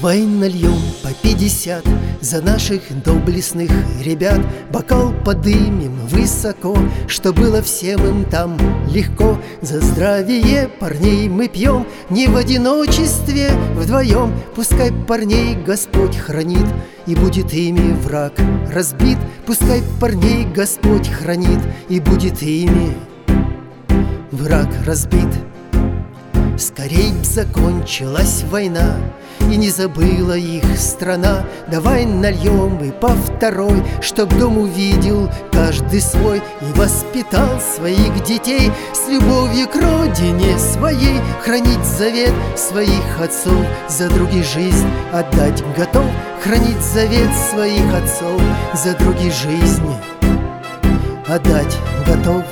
Давай нальем по 50 за наших доблестных ребят. Бокал подымем высоко, что было всем им там легко. За здравие парней мы пьем, не в одиночестве, вдвоем. Пускай парней Господь хранит, и будет ими враг разбит. Пускай парней Господь хранит, и будет ими враг разбит. Скорей б закончилась война, и не забыла их страна. Давай нальем и по второй, чтоб дом увидел каждый свой и воспитал своих детей с любовью к родине своей. Хранить завет своих отцов, за других жизнь отдать готов. Хранить завет своих отцов, за других жизнь отдать готов.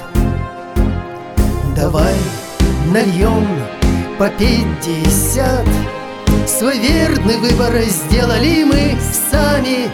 Давай нальем по 50, свой верный выбор сделали мы сами.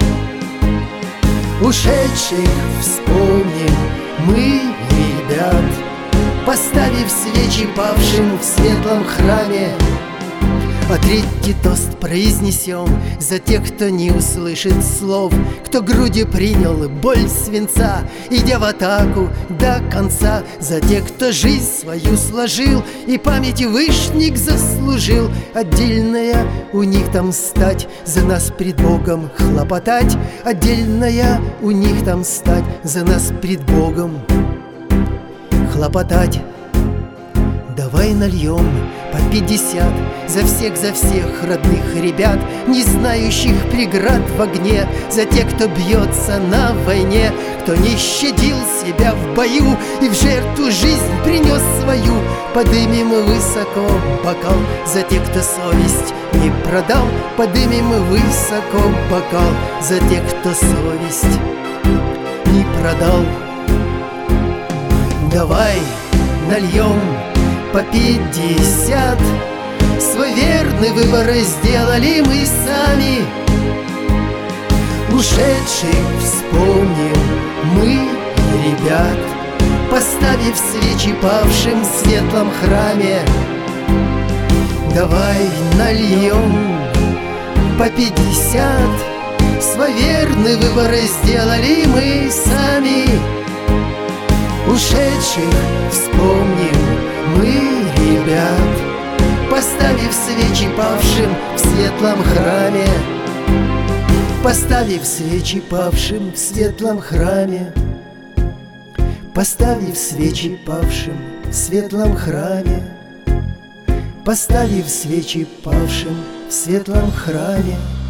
Ушедших вспомним мы, ребят, поставив свечи павшим в светлом храме. А третий тост произнесем за тех, кто не услышит слов, кто грудью принял боль свинца, идя в атаку до конца. За тех, кто жизнь свою сложил и памяти вышник заслужил. Отдельная у них там стать, за нас пред Богом хлопотать. Отдельная у них там стать, за нас пред Богом хлопотать. Давай нальем по 50 за всех родных ребят, не знающих преград в огне. За тех, кто бьется на войне, кто не щадил себя в бою и в жертву жизнь принес свою. Подымем высоко бокал за тех, кто совесть не продал. Подымем высоко бокал за тех, кто совесть не продал. Давай нальем по 50, свой верный выбор сделали мы сами. Ушедших вспомним мы, ребят, поставив свечи павшим в светлом храме. Давай нальем по 50, свой верный выбор сделали мы сами. Ушедших вспомним мы, ребят, поставив свечи павшим в светлом храме. Поставив свечи павшим в светлом храме. Поставив свечи павшим в светлом храме. Поставив свечи павшим в светлом храме.